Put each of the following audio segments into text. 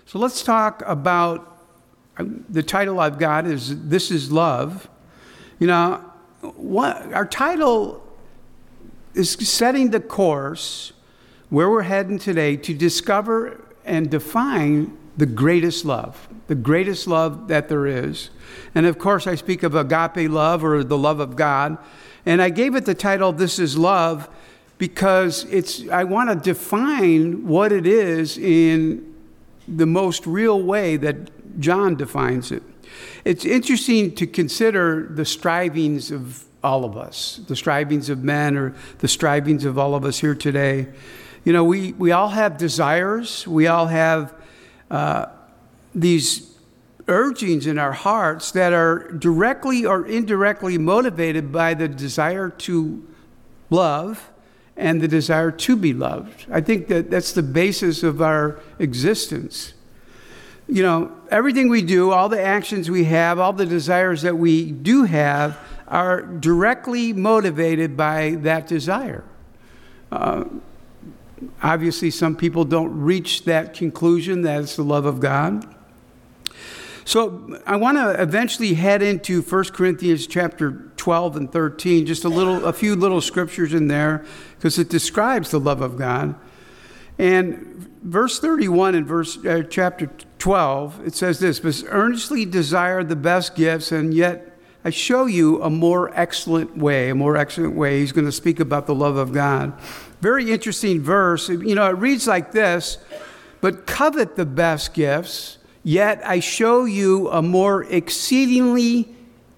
So let's talk about, the title I've got is This is Love. Our title is setting the course where we're heading today to discover and define the greatest love that there is. And of course, I speak of agape love, or the love of God. And I gave it the title, This is Love, because I want to define what it is in the most real way that John defines it. It's interesting to consider the strivings of all of us, the strivings of men, or the strivings of all of us here today. We all have desires. We all have these urgings in our hearts that are directly or indirectly motivated by the desire to love and the desire to be loved. I think that's the basis of our existence. Everything we do, all the actions we have, all the desires that we do have are directly motivated by that desire. Obviously, some people don't reach that conclusion that it's the love of God. So I want to eventually head into 1 Corinthians chapter 12 and 13, just a few little scriptures in there, because it describes the love of God. And verse 31 in chapter 12, it says this: "But earnestly desire the best gifts, and yet I show you a more excellent way." He's going to speak about the love of God. Very interesting verse. It reads like this: "But covet the best gifts, yet I show you a more exceedingly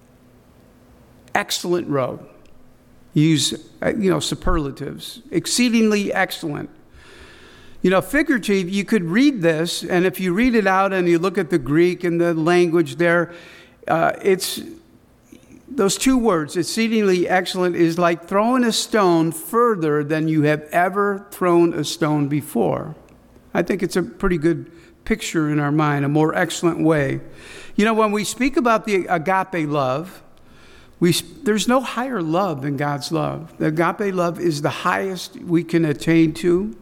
excellent road." Use, superlatives. Exceedingly excellent. Figurative, you could read this, and if you read it out and you look at the Greek and the language there, it's those two words, exceedingly excellent, is like throwing a stone further than you have ever thrown a stone before. I think it's a pretty good picture in our mind, a more excellent way. When we speak about the agape love, there's no higher love than God's love. The agape love is the highest we can attain to.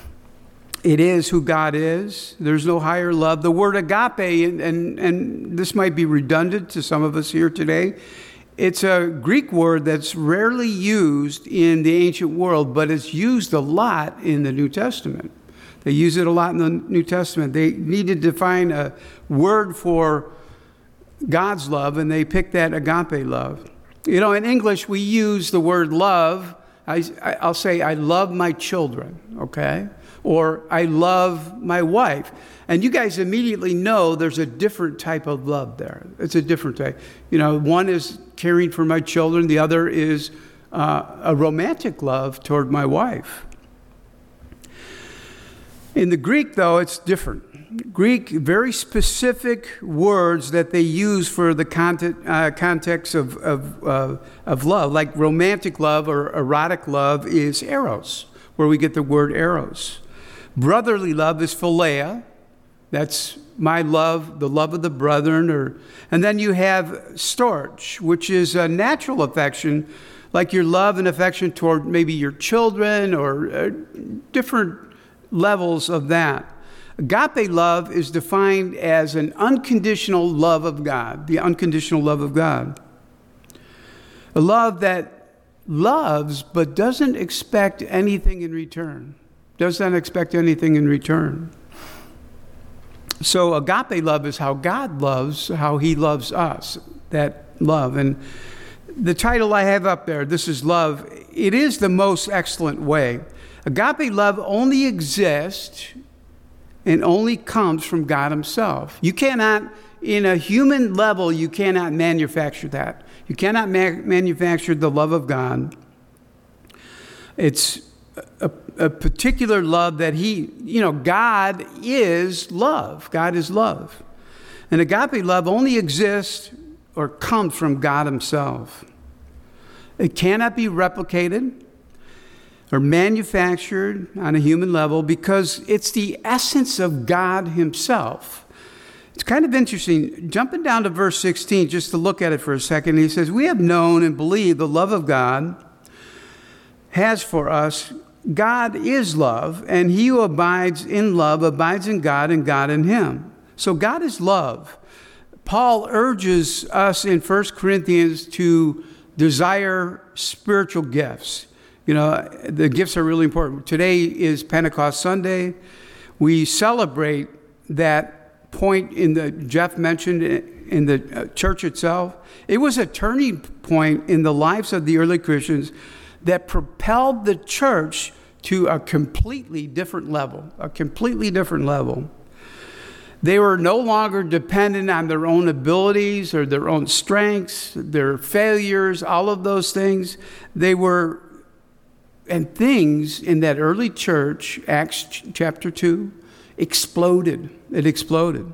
It is who God is. There's no higher love. The word agape, and this might be redundant to some of us here today, it's a Greek word that's rarely used in the ancient world, but it's used a lot in the New Testament. They use it a lot in the New Testament. They needed to find a word for God's love, and they picked that agape love. In English, we use the word love. I'll say, I love my children, okay? Or I love my wife. And you guys immediately know there's a different type of love there. It's a different type. One is caring for my children. The other is a romantic love toward my wife. In the Greek, though, it's different. Greek, very specific words that they use for the context of love, like romantic love or erotic love is eros, where we get the word eros. Brotherly love is philia. That's my love, the love of the brethren. And then you have storge, which is a natural affection, like your love and affection toward maybe your children or different levels of that. Agape love is defined as an unconditional love of God, the unconditional love of God. A love that loves but doesn't expect anything in return. So agape love is how God loves, how he loves us, that love. And the title I have up there, This is Love, it is the most excellent way. Agape love only exists and only comes from God himself. You cannot, in a human level, you cannot manufacture that. You cannot manufacture the love of God. It's a particular love that God is love. God is love. And agape love only exists or comes from God himself. It cannot be replicated or manufactured on a human level because it's the essence of God himself. It's kind of interesting. Jumping down to verse 16, just to look at it for a second, he says, "We have known and believed the love of God has for us God is love, and he who abides in love abides in God, and God in him. So God is love. Paul urges us in 1 Corinthians to desire spiritual gifts. You know, the gifts are really important. Today is Pentecost Sunday. We celebrate that point Jeff mentioned in the church itself. It was a turning point in the lives of the early Christians that propelled the church to a completely different level, They were no longer dependent on their own abilities or their own strengths, their failures, all of those things. And things in that early church, Acts chapter 2, exploded. It exploded.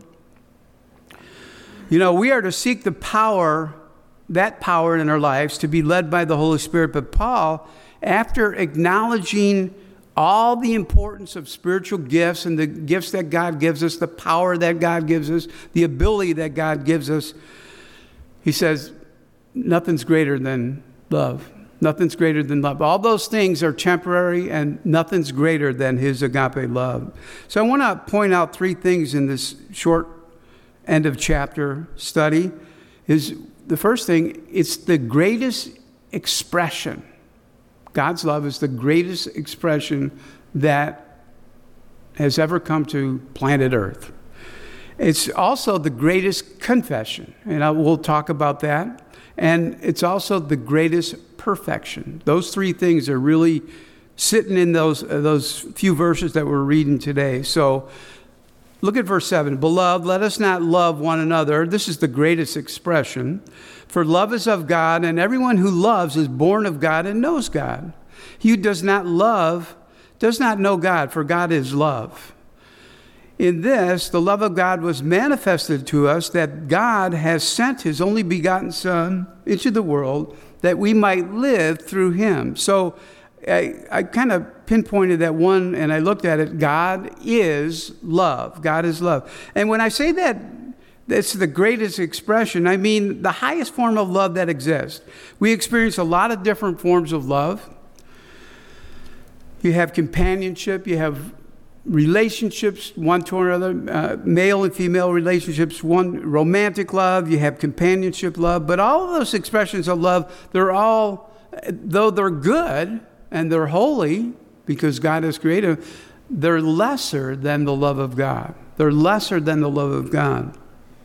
You know, we are to seek that power in our lives to be led by the Holy Spirit. But Paul, after acknowledging all the importance of spiritual gifts and the gifts that God gives us, the power that God gives us, the ability that God gives us, he says, nothing's greater than love. Nothing's greater than love. All those things are temporary, and nothing's greater than his agape love. So I want to point out three things in this short end of chapter study. Is the first thing, it's the greatest expression. God's love is the greatest expression that has ever come to planet Earth. It's also the greatest confession, and we'll talk about that. And it's also the greatest perfection. Those three things are really sitting in those few verses that we're reading today. So look at verse 7. Beloved, let us not love one another. This is the greatest expression. For love is of God, and everyone who loves is born of God and knows God. He who does not love does not know God, for God is love. In this, the love of God was manifested to us, that God has sent his only begotten Son into the world that we might live through him. So I kind of pinpointed that one, and I looked at it. God is love. God is love. And when I say that, that's the greatest expression, I mean the highest form of love that exists. We experience a lot of different forms of love. You have companionship, you have relationships, one to another, male and female relationships, one romantic love, you have companionship love, but all of those expressions of love, they're all, though they're good and they're holy because God is creative, they're lesser than the love of God. They're lesser than the love of God.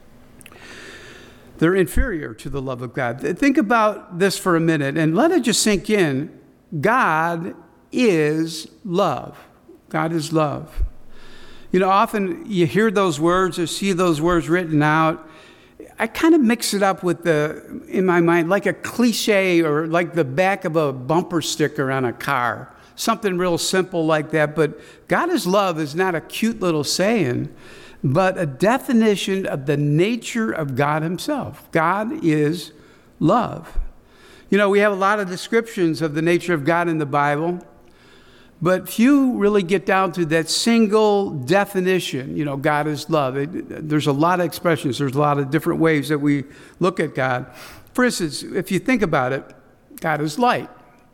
They're inferior to the love of God. Think about this for a minute and let it just sink in. God is love. God is love. You know, often you hear those words or see those words written out. I kind of mix it up with in my mind, like a cliche or like the back of a bumper sticker on a car. Something real simple like that. But God is love is not a cute little saying, but a definition of the nature of God himself. God is love. You know, we have a lot of descriptions of the nature of God in the Bible, but few really get down to that single definition. You know, God is love. There's a lot of expressions. There's a lot of different ways that we look at God. For instance, if you think about it, God is light.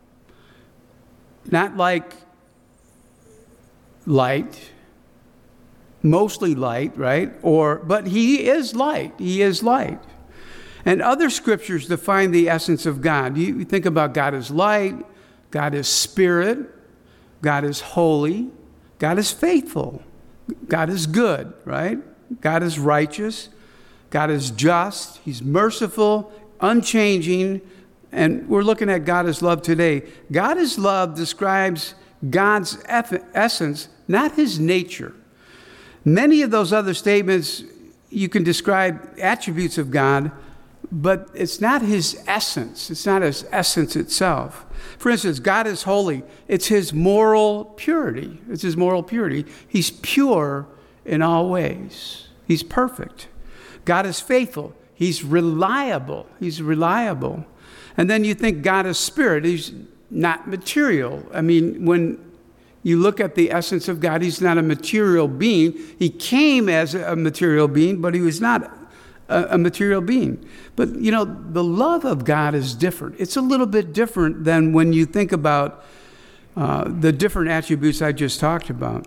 Not like light, mostly light, right? But he is light. He is light. And other scriptures define the essence of God. You think about God is light, God is spirit, God is holy, God is faithful, God is good, right? God is righteous, God is just, he's merciful, unchanging, and we're looking at God as love today. God is love describes God's essence, not his nature. Many of those other statements, you can describe attributes of God, but it's not his essence. It's not his essence itself. For instance, God is holy. It's his moral purity. It's his moral purity. He's pure in all ways. He's perfect. God is faithful. He's reliable. He's reliable. And then you think God is spirit. He's not material. I mean, when you look at the essence of God, he's not a material being. He came as a material being, but he was not a material being. But, you know, the love of God is different. It's a little bit different than when you think about the different attributes I just talked about.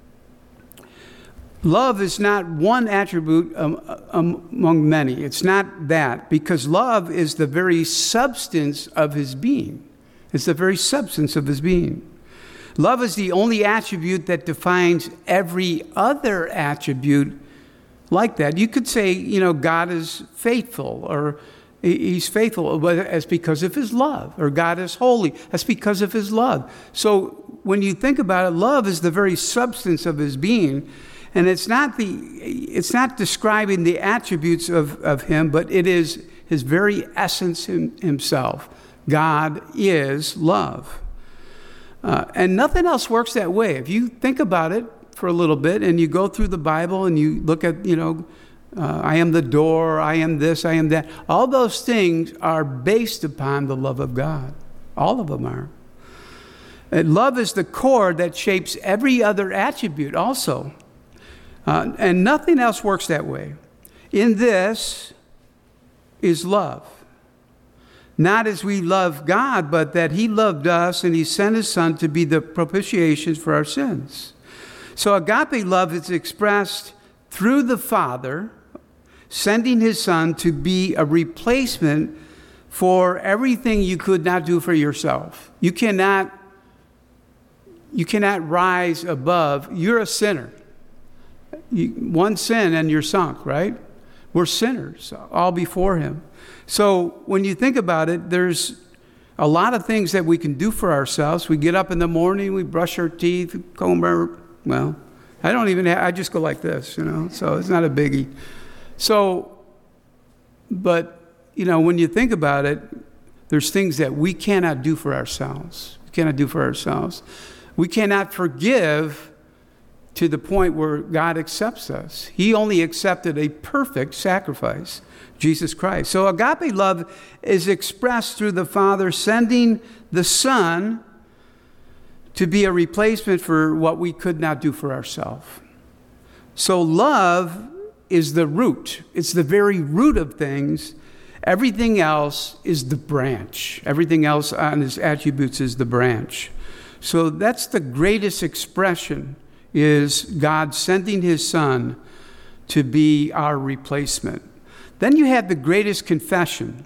Love is not one attribute among many. It's not that, because love is the very substance of his being. It's the very substance of his being. Love is the only attribute that defines every other attribute like that. You could say, God is faithful, or he's faithful, but it's because of his love. Or God is holy. That's because of his love. So when you think about it, love is the very substance of his being. And it's not describing the attributes of him, but it is his very essence himself. God is love. And nothing else works that way. If you think about it for a little bit and you go through the Bible and you look at, I am the door, I am this, I am that. All those things are based upon the love of God. All of them are. And love is the core that shapes every other attribute also. And nothing else works that way. In this is love. Not as we love God, but that he loved us and he sent his son to be the propitiation for our sins. So agape love is expressed through the Father sending his son to be a replacement for everything you could not do for yourself. You cannot rise above. You're a sinner. One sin and you're sunk, right? We're sinners, all before him. So when you think about it, there's a lot of things that we can do for ourselves. We get up in the morning, we brush our teeth, comb our, well, I just go like this, so it's not a biggie. So, but, when you think about it, there's things that we cannot do for ourselves. We cannot do for ourselves. We cannot forgive to the point where God accepts us. He only accepted a perfect sacrifice, Jesus Christ. So agape love is expressed through the Father sending the Son to be a replacement for what we could not do for ourselves. So love is the root. It's the very root of things. Everything else is the branch. Everything else on his attributes is the branch. So that's the greatest expression, is God sending his son to be our replacement. Then you have the greatest confession.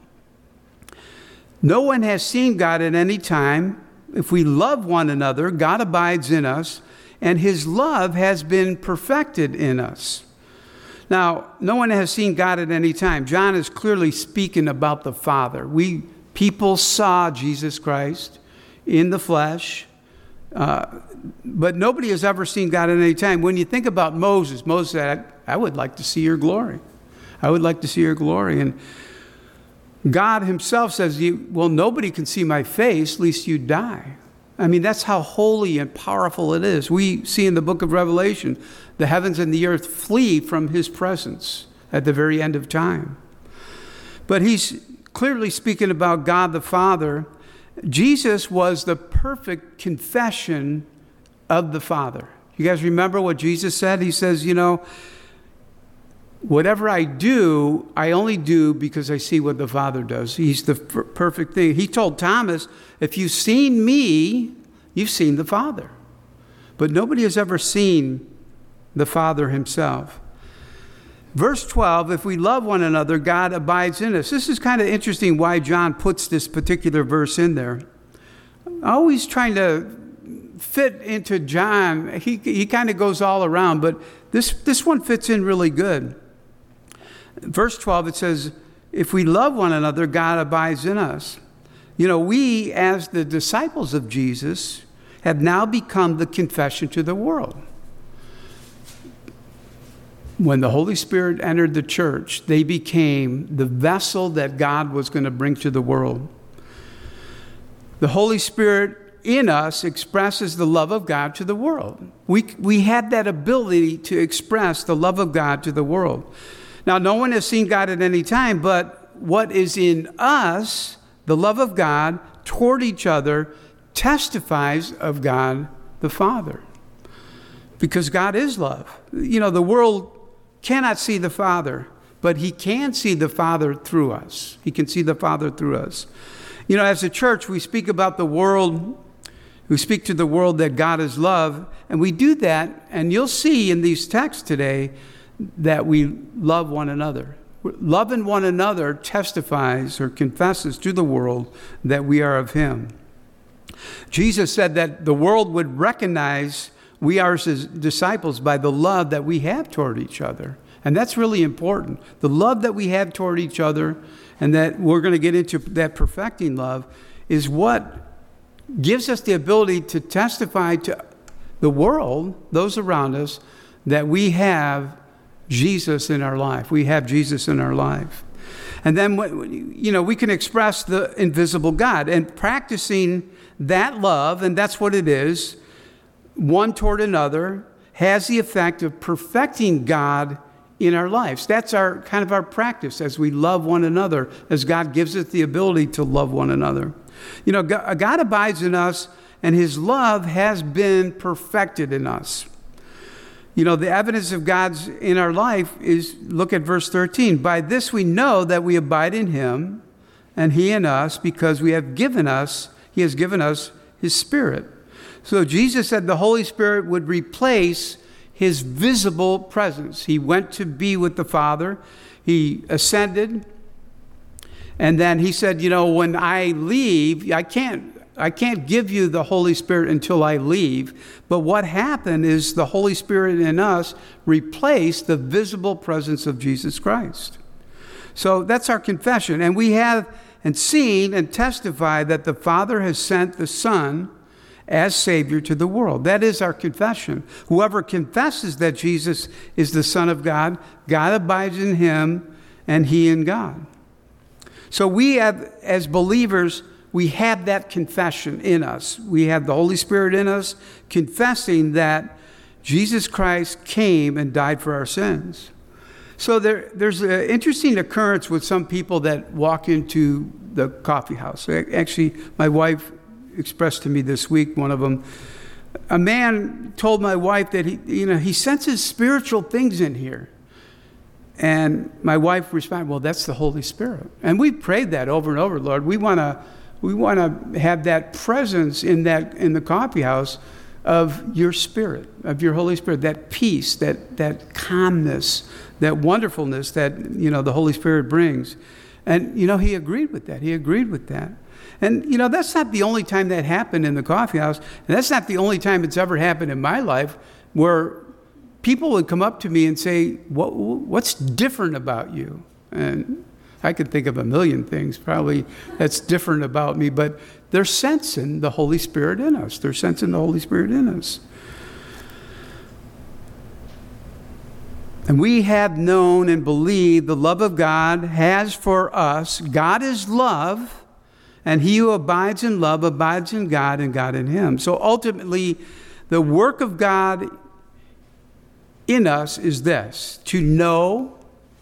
No one has seen God at any time. If we love one another, God abides in us, and his love has been perfected in us. Now, no one has seen God at any time. John is clearly speaking about the Father. People saw Jesus Christ in the flesh, but nobody has ever seen God at any time. When you think about Moses said, I would like to see your glory. I would like to see your glory. And God himself says, nobody can see my face, lest you die. I mean, that's how holy and powerful it is. We see in the book of Revelation, the heavens and the earth flee from his presence at the very end of time. But he's clearly speaking about God the Father. Jesus was the perfect confession of the Father. You guys remember what Jesus said? He says, whatever I do, I only do because I see what the Father does. He's the perfect thing. He told Thomas, if you've seen me, you've seen the Father. But nobody has ever seen the Father himself. Verse 12, if we love one another, God abides in us. This is kind of interesting why John puts this particular verse in there. Always trying to fit into John. He kind of goes all around, but this one fits in really good. Verse 12, it says, if we love one another, God abides in us. We, as the disciples of Jesus, have now become the confession to the world. When the Holy Spirit entered the church, they became the vessel that God was going to bring to the world. The Holy Spirit in us expresses the love of God to the world. We had that ability to express the love of God to the world. Now, no one has seen God at any time, but what is in us, the love of God toward each other, testifies of God the Father. Because God is love. The world cannot see the Father, but he can see the Father through us. He can see the Father through us. As a church, we speak about the world who speak to the world that God is love. And we do that, and you'll see in these texts today that we love one another. Loving one another testifies or confesses to the world that we are of him. Jesus said that the world would recognize we are his disciples by the love that we have toward each other. And that's really important. The love that we have toward each other, and that we're going to get into that perfecting love, is what gives us the ability to testify to the world, those around us, that we have Jesus in our life. We have Jesus in our life. And then, we can express the invisible God. And practicing that love, and that's what it is, one toward another, has the effect of perfecting God in our lives. That's our practice as we love one another, as God gives us the ability to love one another. God abides in us, and his love has been perfected in us. The evidence of God's in our life is, look at verse 13. By this we know that we abide in him, and he in us, because he has given us his Spirit. So Jesus said the Holy Spirit would replace his visible presence. He went to be with the Father. He ascended. And then he said, when I leave, I can't give you the Holy Spirit until I leave. But what happened is the Holy Spirit in us replaced the visible presence of Jesus Christ. So that's our confession. And we have and seen and testified that the Father has sent the Son as Savior to the world. That is our confession. Whoever confesses that Jesus is the Son of God, God abides in him and he in God. So we have, as believers, we have that confession in us. We have the Holy Spirit in us confessing that Jesus Christ came and died for our sins. So there's an interesting occurrence with some people that walk into the coffee house. Actually, my wife expressed to me this week, one of them, a man told my wife that he senses spiritual things in here. And my wife responded, well, that's the Holy Spirit. And we prayed that over and over, Lord. We want to have that presence in the coffee house of your Spirit, of your Holy Spirit, that peace, that calmness, that wonderfulness that, the Holy Spirit brings. And, he agreed with that. He agreed with that. And, that's not the only time that happened in the coffee house. And that's not the only time it's ever happened in my life where people would come up to me and say, what's different about you? And I could think of a million things probably that's different about me, but they're sensing the Holy Spirit in us. They're sensing the Holy Spirit in us. And we have known and believed the love of God has for us. God is love, and he who abides in love abides in God and God in him. So ultimately, the work of God in us is this: to know,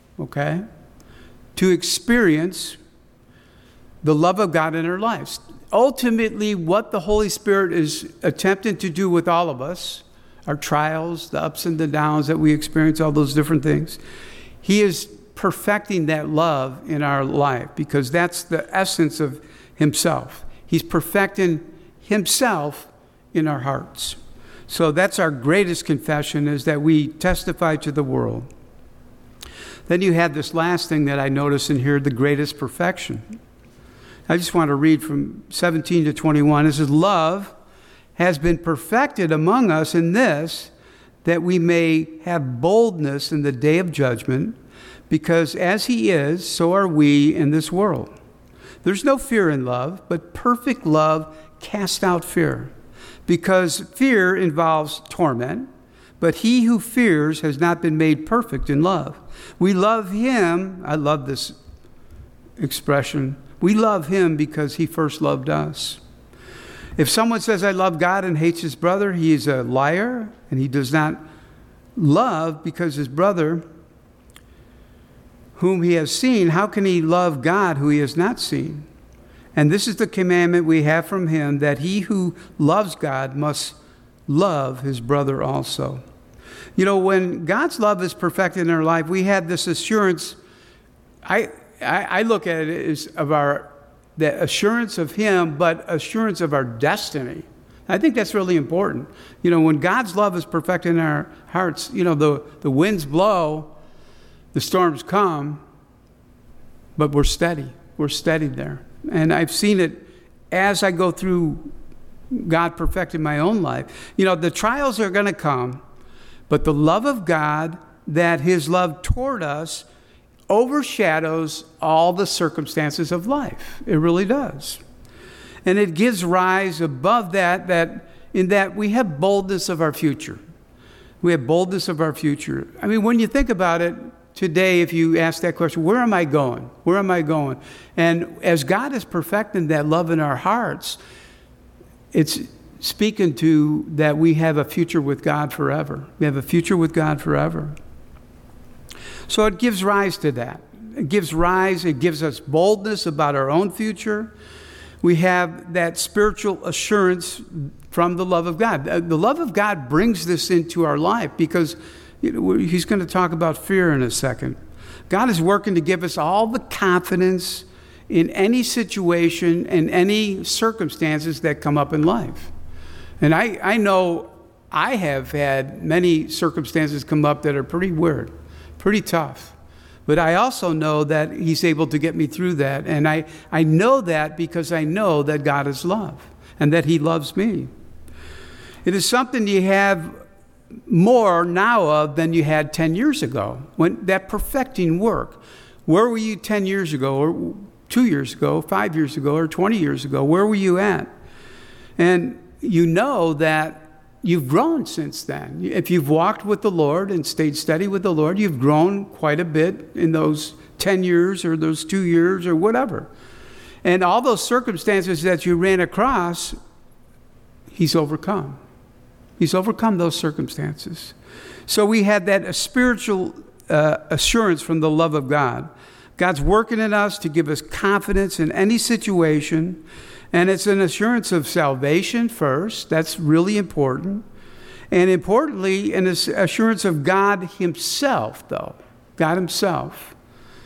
to experience the love of God in our lives. Ultimately, what the Holy Spirit is attempting to do with all of us, our trials, the ups and the downs that we experience, all those different things, he is perfecting that love in our life, because that's the essence of himself. He's perfecting himself in our hearts. So that's our greatest confession, is that we testify to the world. Then you have this last thing that I notice in here, the greatest perfection. I just want to read from 17 to 21. It says, love has been perfected among us in this, that we may have boldness in the day of judgment, because as he is, so are we in this world. There's no fear in love, but perfect love casts out fear, because fear involves torment, but he who fears has not been made perfect in love. We love him. I love this expression. We love him because he first loved us. If someone says, I love God, and hates his brother, he is a liar, and he does not love because his brother whom he has seen, how can he love God who he has not seen? And this is the commandment we have from him, that he who loves God must love his brother also. When God's love is perfected in our life, we have this assurance. I look at it as the assurance of him, but assurance of our destiny. I think that's really important. You know, when God's love is perfected in our hearts, you know, the winds blow, the storms come, but we're steady. We're steady there. And I've seen it as I go through God perfecting my own life. You know, the trials are going to come, but the love of God, that his love toward us, overshadows all the circumstances of life. It really does. And it gives rise above that in that we have boldness of our future. We have boldness of our future. I mean, when you think about it, today, if you ask that question, where am I going? Where am I going? And as God is perfecting that love in our hearts, it's speaking to that we have a future with God forever. We have a future with God forever. So it gives rise to that. It gives us boldness about our own future. We have that spiritual assurance from the love of God. The love of God brings this into our life because he's going to talk about fear in a second. God is working to give us all the confidence in any situation and any circumstances that come up in life. And I know I have had many circumstances come up that are pretty weird, pretty tough. But I also know that he's able to get me through that. And I know that because I know that God is love and that he loves me. It is something you have more now of than you had 10 years ago. When that perfecting work, where were you 10 years ago or 2 years ago, 5 years ago, or 20 years ago? Where were you at? And you know that you've grown since then. If you've walked with the Lord and stayed steady with the Lord, you've grown quite a bit in those 10 years or those 2 years or whatever. And all those circumstances that you ran across, he's overcome. He's overcome those circumstances. So we had that spiritual assurance from the love of God. God's working in us to give us confidence in any situation. And it's an assurance of salvation first. That's really important. And importantly, an assurance of God himself, though. God himself.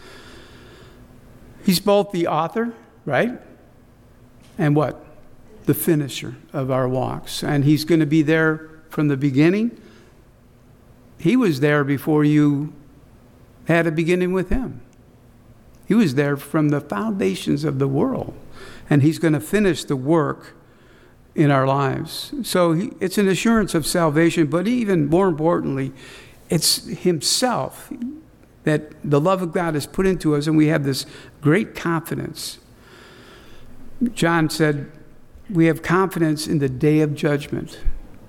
He's both the author, right? And what? The finisher of our walks. And he's going to be there from the beginning. He was there before you had a beginning with him. He was there from the foundations of the world. And he's going to finish the work in our lives. So it's an assurance of salvation, but even more importantly, it's himself that the love of God is put into us, and we have this great confidence. John said, we have confidence in the day of judgment.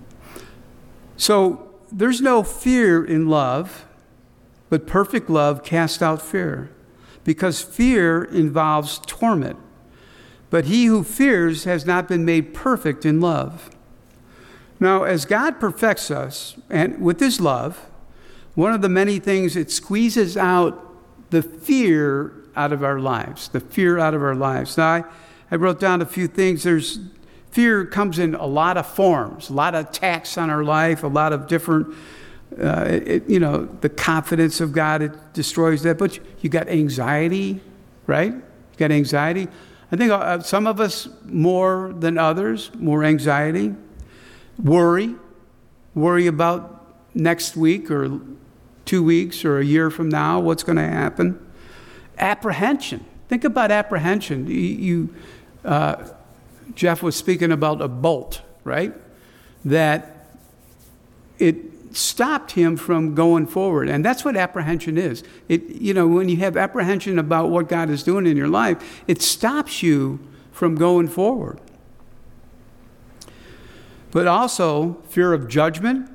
So there's no fear in love, but perfect love casts out fear, because fear involves torment. But he who fears has not been made perfect in love. Now, as God perfects us, and with his love, one of the many things, it squeezes out the fear out of our lives, the fear out of our lives. Now, I wrote down a few things. Fear comes in a lot of forms, a lot of attacks on our life, a lot of different, the confidence of God, it destroys that. But you got anxiety, right? You got anxiety. I think some of us more than others, more anxiety. Worry about next week or 2 weeks or a year from now, what's going to happen. Apprehension. Think about apprehension. Jeff was speaking about a bolt, right? That it stopped him from going forward. And that's what apprehension is. When you have apprehension about what God is doing in your life, it stops you from going forward. But also fear of judgment,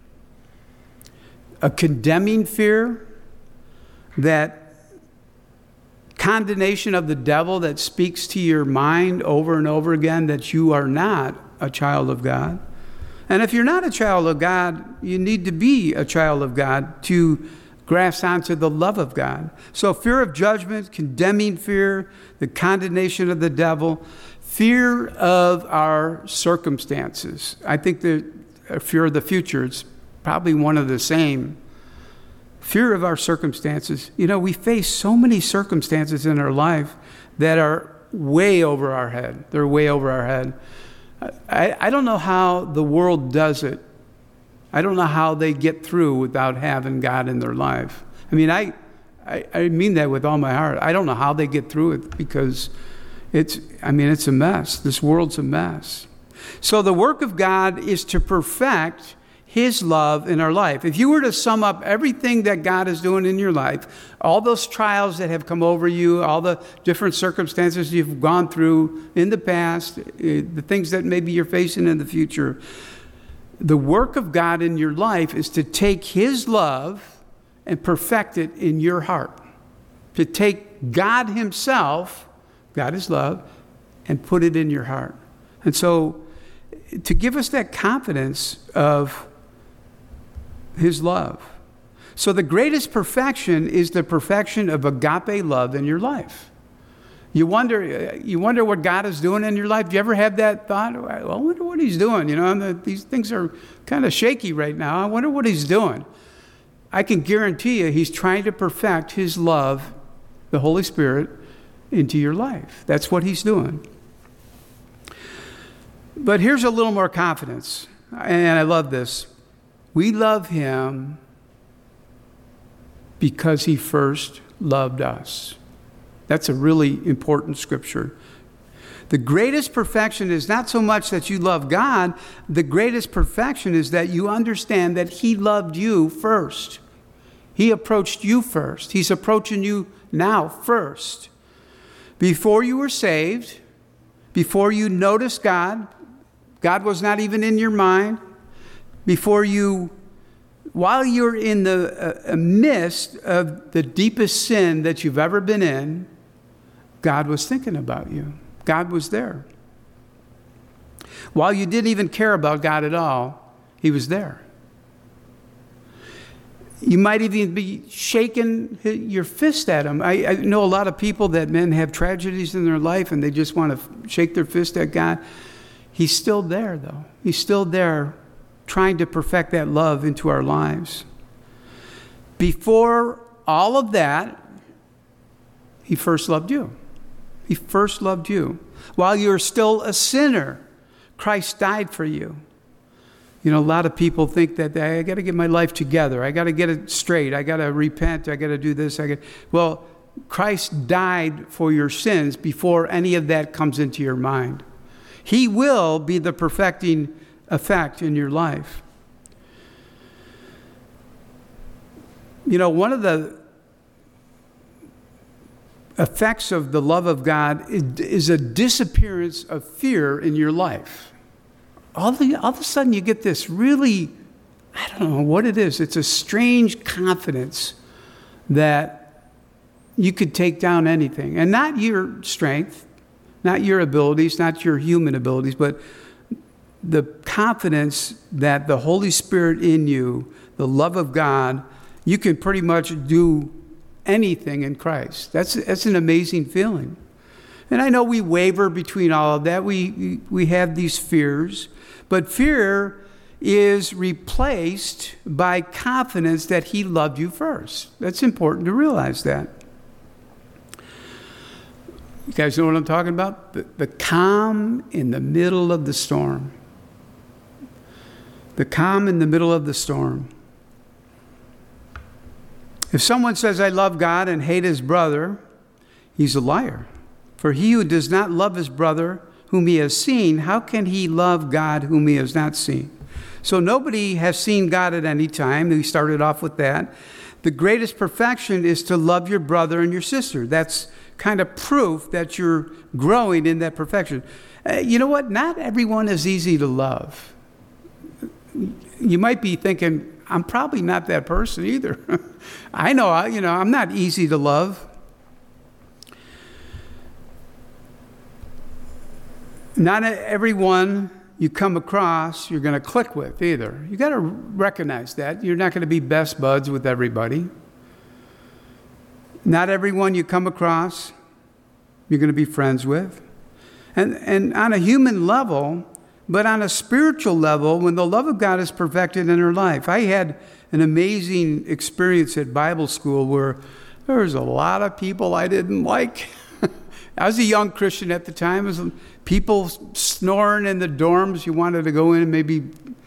a condemning fear, that condemnation of the devil that speaks to your mind over and over again that you are not a child of God. And if you're not a child of God, you need to be a child of God to grasp onto the love of God. So fear of judgment, condemning fear, the condemnation of the devil, fear of our circumstances. I think the fear of the future is probably one of the same. Fear of our circumstances. We face so many circumstances in our life that are way over our head. They're way over our head. I don't know how the world does it. I don't know how they get through without having God in their life. I mean, I mean that with all my heart. I don't know how they get through it because it's a mess. This world's a mess. So the work of God is to perfect His love in our life. If you were to sum up everything that God is doing in your life, all those trials that have come over you, all the different circumstances you've gone through in the past, the things that maybe you're facing in the future, the work of God in your life is to take His love and perfect it in your heart. To take God Himself, God is love, and put it in your heart. And so to give us that confidence of His love. So the greatest perfection is the perfection of agape love in your life. You wonder what God is doing in your life. Do you ever have that thought? Well, I wonder what He's doing. These things are kind of shaky right now. I wonder what He's doing. I can guarantee you He's trying to perfect His love, the Holy Spirit, into your life. That's what He's doing. But here's a little more confidence, and I love this. We love Him because He first loved us. That's a really important scripture. The greatest perfection is not so much that you love God. The greatest perfection is that you understand that He loved you first. He approached you first. He's approaching you now first. Before you were saved, before you noticed God, God was not even in your mind. While you're in the midst of the deepest sin that you've ever been in, God was thinking about you. God was there. While you didn't even care about God at all, He was there. You might even be shaking your fist at Him. I know a lot of people that men have tragedies in their life and they just want to shake their fist at God. He's still there, though. He's still there trying to perfect that love into our lives. Before all of that, He first loved you. He first loved you. While you were still a sinner, Christ died for you. A lot of people think that I got to get my life together. I got to get it straight. I got to repent. I got to do this. Well, Christ died for your sins before any of that comes into your mind. He will be the perfecting effect in your life. One of the effects of the love of God is a disappearance of fear in your life. All of a sudden you get this really, I don't know what it is. It's a strange confidence that you could take down anything. And not your strength, not your abilities, not your human abilities, but the confidence that the Holy Spirit in you, the love of God, you can pretty much do anything in Christ. That's an amazing feeling. And I know we waver between all of that. We have these fears, but fear is replaced by confidence that He loved you first. That's important to realize that. You guys know what I'm talking about? The calm in the middle of the storm. The calm in the middle of the storm. If someone says, I love God and hate his brother, he's a liar. For he who does not love his brother whom he has seen, how can he love God whom he has not seen? So nobody has seen God at any time. We started off with that. The greatest perfection is to love your brother and your sister. That's kind of proof that you're growing in that perfection. You know what? Not everyone is easy to love. You might be thinking, I'm probably not that person either. I know, I'm not easy to love. Not everyone you come across you're going to click with either. You got to recognize that. You're not going to be best buds with everybody. Not everyone you come across you're going to be friends with. And on a human level, but on a spiritual level, when the love of God is perfected in our life. I had an amazing experience at Bible school where there was a lot of people I didn't like. I was a young Christian at the time. It was people snoring in the dorms. You wanted to go in and maybe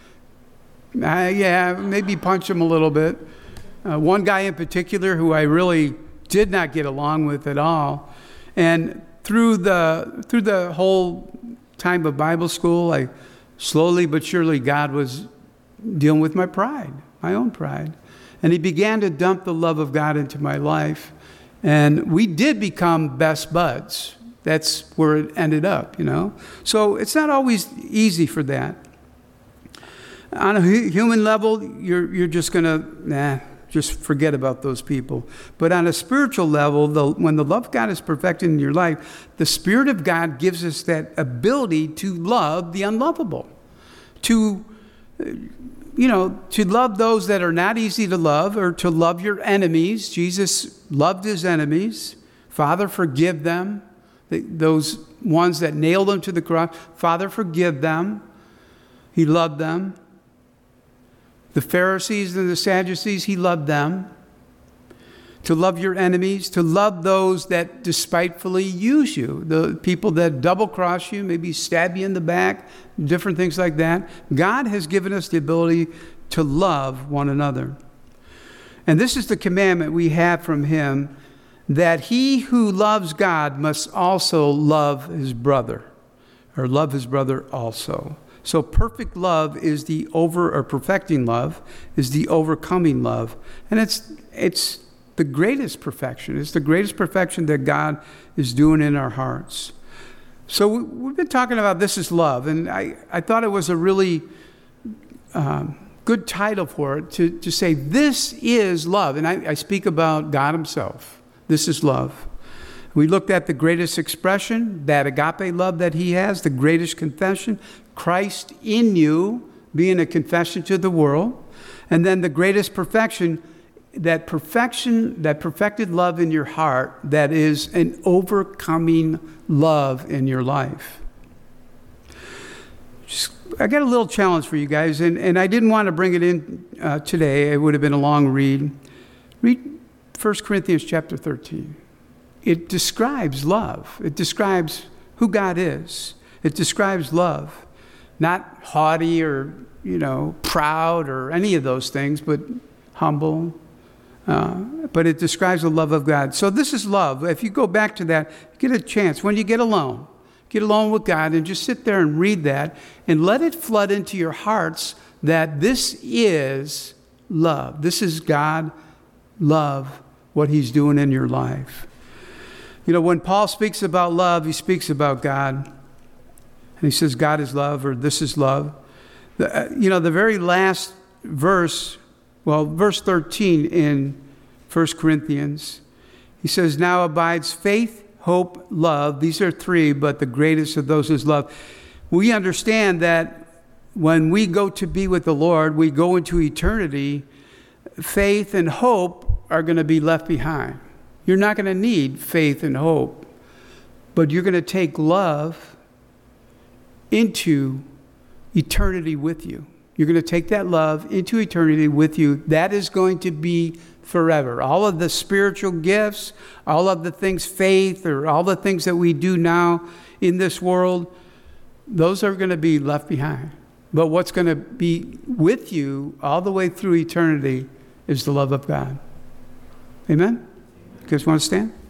punch them a little bit. One guy in particular who I really did not get along with at all. And through the whole time of Bible school, I slowly but surely God was dealing with my pride, my own pride. And he began to dump the love of God into my life. And we did become best buds. That's where it ended up, So it's not always easy for that. On a human level, you're just going to, just forget about those people. But on a spiritual level, when the love of God is perfected in your life, the Spirit of God gives us that ability to love the unlovable, to love those that are not easy to love, or to love your enemies. Jesus loved his enemies. Father, forgive them. Those ones that nailed him to the cross, Father, forgive them. He loved them. The Pharisees and the Sadducees, he loved them. To love your enemies, to love those that despitefully use you, the people that double cross you, maybe stab you in the back, different things like that. God has given us the ability to love one another. And this is the commandment we have from him, that he who loves God must also love his brother, or love his brother also. So perfect love is perfecting love is the overcoming love. And it's the greatest perfection. It's the greatest perfection that God is doing in our hearts. So we've been talking about This Is Love, and I thought it was a really good title for it, to say this is love. And I speak about God himself. This is love. We looked at the greatest expression, that agape love that he has, the greatest confession, Christ in you, being a confession to the world. And then the greatest perfection, that perfected love in your heart, that is an overcoming love in your life. I got a little challenge for you guys, and I didn't want to bring it in today. It would have been a long read. Read 1 Corinthians chapter 13. It describes love. It describes who God is. It describes love. Not haughty or, proud or any of those things, but humble. But it describes the love of God. So this is love. If you go back to that, get a chance. When you get alone with God and just sit there and read that and let it flood into your hearts that this is love. This is God, love, what he's doing in your life. When Paul speaks about love, he speaks about God. And he says, God is love, or this is love. The very last verse, verse 13 in 1 Corinthians, he says, now abides faith, hope, love. These are three, but the greatest of those is love. We understand that when we go to be with the Lord, we go into eternity, faith and hope are going to be left behind. You're not going to need faith and hope, but you're going to take love into eternity with you. You're going to take that love into eternity with you. That is going to be forever. All of the spiritual gifts, all of the things, faith, or all the things that we do now in this world, those are going to be left behind. But what's going to be with you all the way through eternity is the love of God. Amen? You guys want to stand?